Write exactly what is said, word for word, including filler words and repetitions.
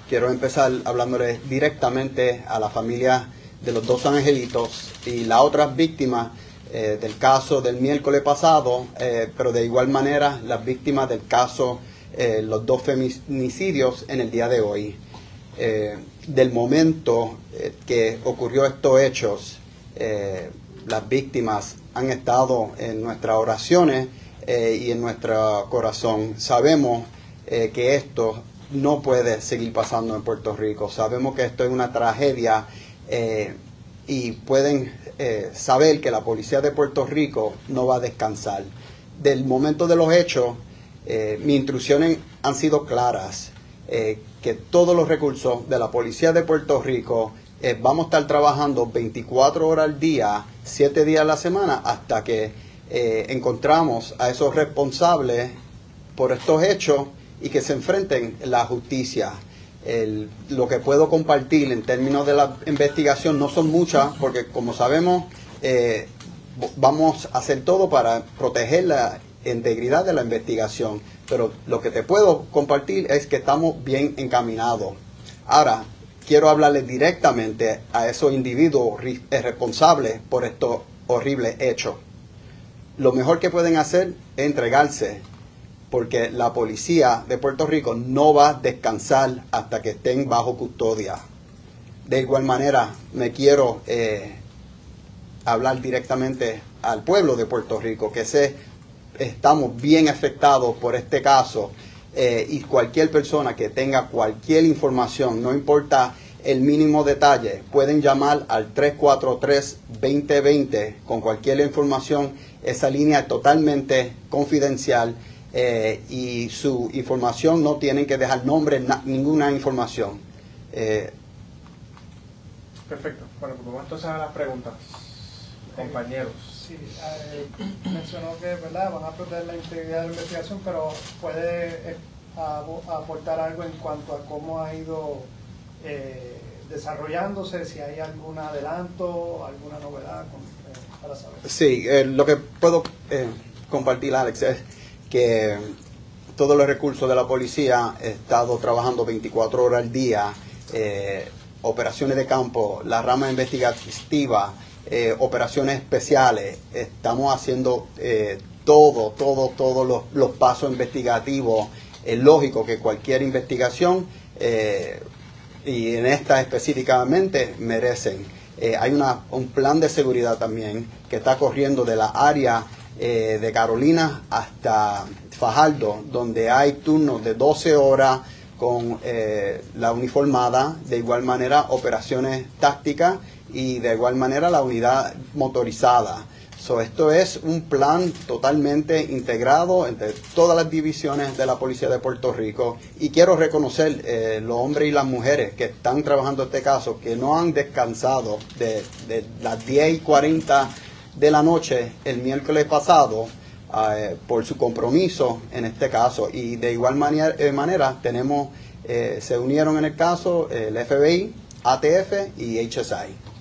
quiero empezar hablándole directamente a la familia de los dos angelitos y las otras víctimas eh, del caso del miércoles pasado, eh, pero de igual manera las víctimas del caso, eh, los dos feminicidios en el día de hoy. Eh, del momento eh, que ocurrió estos hechos, eh, las víctimas han estado en nuestras oraciones eh, y en nuestro corazón. Sabemos eh, que esto no puede seguir pasando en Puerto Rico. Sabemos que esto es una tragedia eh, y pueden eh, saber que la policía de Puerto Rico no va a descansar. Del momento de los hechos, eh, mis instrucciones han sido claras, eh, que todos los recursos de la policía de Puerto Rico eh, vamos a estar trabajando veinticuatro horas al día, siete días a la semana, hasta que eh, encontramos a esos responsables por estos hechos y que se enfrenten a la justicia. El, lo que puedo compartir en términos de la investigación no son muchas, porque como sabemos, eh, vamos a hacer todo para proteger la integridad de la investigación, pero lo que te puedo compartir es que estamos bien encaminados. Ahora, quiero hablarles directamente a esos individuos responsables por estos horribles hechos. Lo mejor que pueden hacer es entregarse, porque la policía de Puerto Rico no va a descansar hasta que estén bajo custodia. De igual manera, me quiero eh, hablar directamente al pueblo de Puerto Rico, que sé, estamos bien afectados por este caso, eh, y cualquier persona que tenga cualquier información, no importa el mínimo detalle, pueden llamar al tres cuatro tres, dos cero dos cero con cualquier información. Esa línea es totalmente confidencial. Eh, y su información no tienen que dejar nombre, na, ninguna información. Eh, Perfecto. Bueno, pues vamos entonces a las preguntas. Compañeros. Sí, eh, mencionó que, ¿verdad?, van a proteger la integridad de la investigación, pero puede eh, aportar algo en cuanto a cómo ha ido eh, desarrollándose, si hay algún adelanto, alguna novedad con, eh, para saber. Sí, eh, lo que puedo eh, compartir, Alex, es que todos los recursos de la policía han estado trabajando veinticuatro horas al día, eh, operaciones de campo, la rama investigativa, eh, operaciones especiales. Estamos haciendo eh, todo, todo, todos los, los pasos investigativos. Es lógico que cualquier investigación, eh, y en esta específicamente, merecen. Eh, hay una, un plan de seguridad también que está corriendo de la área Eh, de Carolina hasta Fajardo, donde hay turnos de doce horas con eh, la uniformada, de igual manera operaciones tácticas y de igual manera la unidad motorizada. So, esto es un plan totalmente integrado entre todas las divisiones de la Policía de Puerto Rico, y quiero reconocer eh, los hombres y las mujeres que están trabajando este caso, que no han descansado de, de las diez y cuarenta de la noche el miércoles pasado eh, por su compromiso en este caso, y de igual manera, eh, manera tenemos eh, se unieron en el caso el F B I, A T F y H S I.